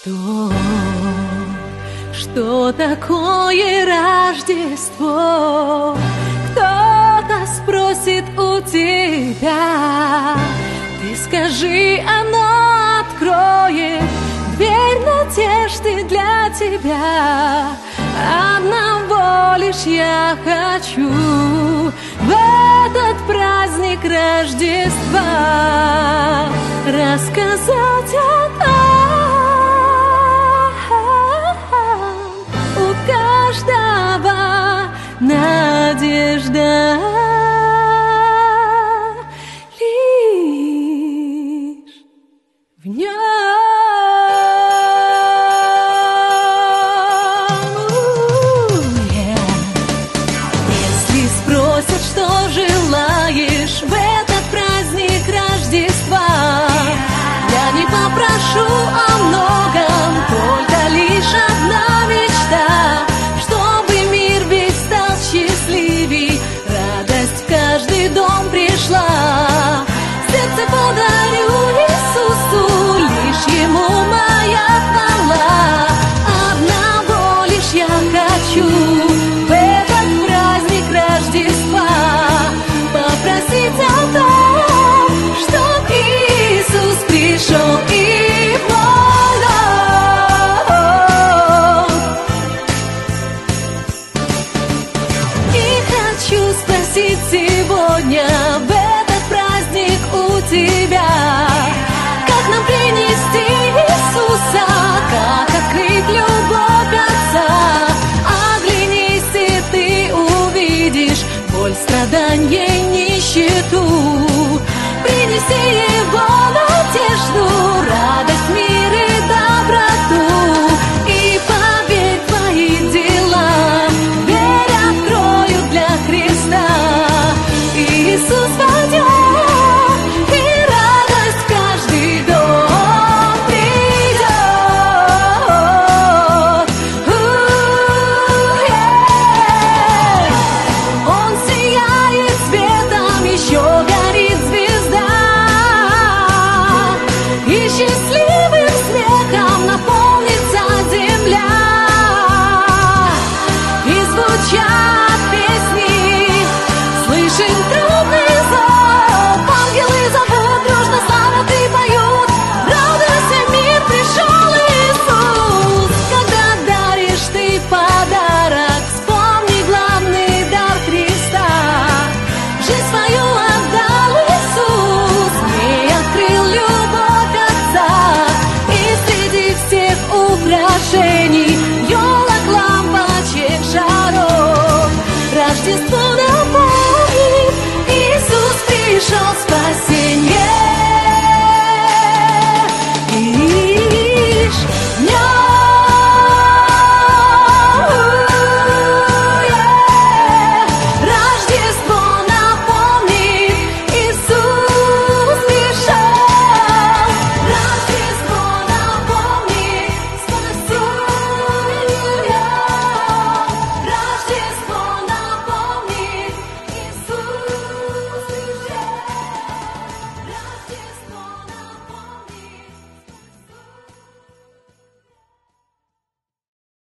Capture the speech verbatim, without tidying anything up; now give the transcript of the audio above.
Что, что такое Рождество? Кто-то спросит у тебя. Ты скажи, оно откроет дверь надежды для тебя. Одного лишь я хочу в этот праздник Рождества рассказать о том. У каждого надежда лишь в нем. Что желаешь в этот праздник Рождества? Я не попрошу о многом, только лишь одна мечта, чтобы мир весь стал счастливей, радость в каждый дом пришла. Сердце подарю Иисусу, лишь Ему моя хвала. Одного лишь я хочу в этот праздник Рождества попросить о том, чтоб Иисус пришел и помог. И хочу спросить сегодня в этот праздник у тебя: как нам принести Иисуса, как открыть любовь Отца? Оглянись, и ты увидишь боль, страдания, нищету. Принеси Его надежду, радость, мир и доброту. И поверь, твои дела дверь откроют для Христа. Иисус войдет, и радость в каждый дом придет. Он сияет светом, еще горит звезда, и счастливым смехом наполнится земля. И звучат песни, слышим трубный зов, ангелы зовут, дружно славят и поют: радуйся, мир, пришел Иисус. Когда даришь ты подарок, вспомни главный дар Христа. Жизнь свою отдал Иисус, ей открыл любовь Отца. И среди всех украшений, елок, лампочек, шаров, Рождество напомнит: Иисус пришел с